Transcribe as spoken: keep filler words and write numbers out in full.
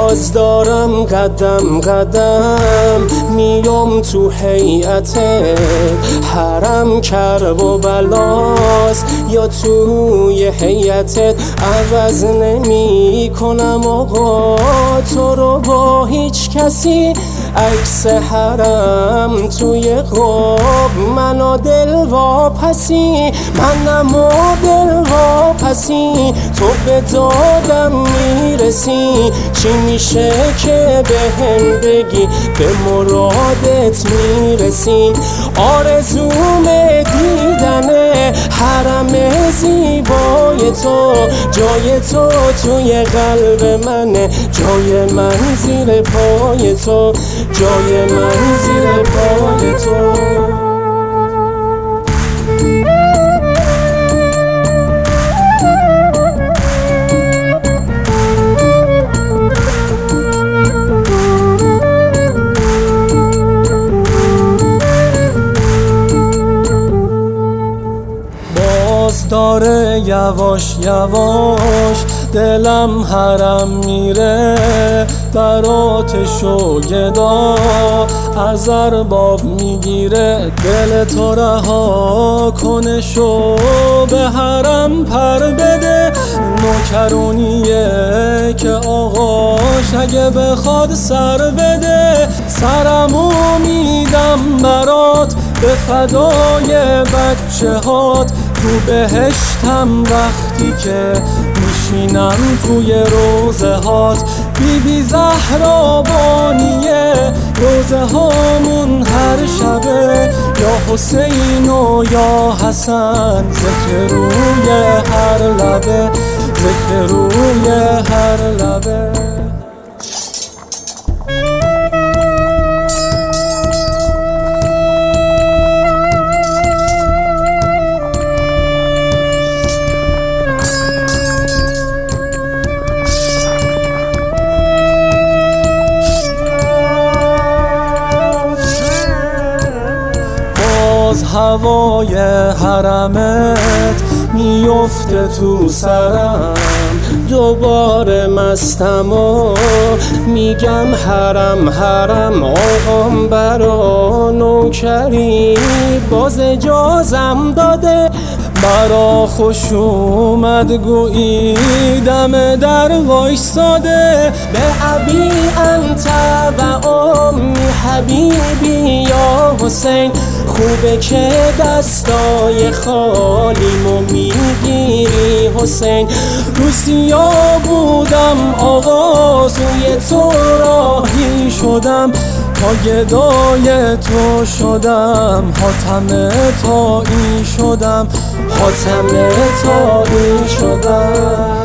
باز دارم قدم قدم میام تو هیئت حرم، کرب و بلاست یا توی هیئتت عوض نمی کنم آقا تو رو با هیچ کسی. عکس حرم توی قاب منو دل واپسی، منم و دل واپسی، تو به دادم میرسی. چی میشه که به هم بگی به مرادت میرسی؟ آرزوم دیدن حرم زیبای تو، جای تو توی قلب منه، جای من زیر پای تو، جای من زیر پای تو. باز داره یواش یواش دلم حرم میره، براتش و گدا از ارباب میگیره. دل تو رها کنشو به حرم پر بده، نوکرونیه که آقاش اگه بخواد سر بده. سرمو میدم برات به فدای بچه هات، تو بهشتم وقتی که میشینم توی روزه هات. بی بی زهرا بانیه روزه هامون هر شبه، یا حسین و یا حسن ذکر روی هر لبه، ذکر روی هر لبه. هوای حرمت میفته تو سرم، دوباره مستم و میگم حرم حرم. آقام برا نوکری باز اجازم داده، برا خوش اومد گویی دم در وایساده. به ابی انت و امی حبیبی یا حسین، خوبه که دستای خالیمو میگیری حسین. روسیا بودم آقا سوی تو راهی شدم، تا گدای تو شدم حاتم طایی شدم، حاتم طایی شدم.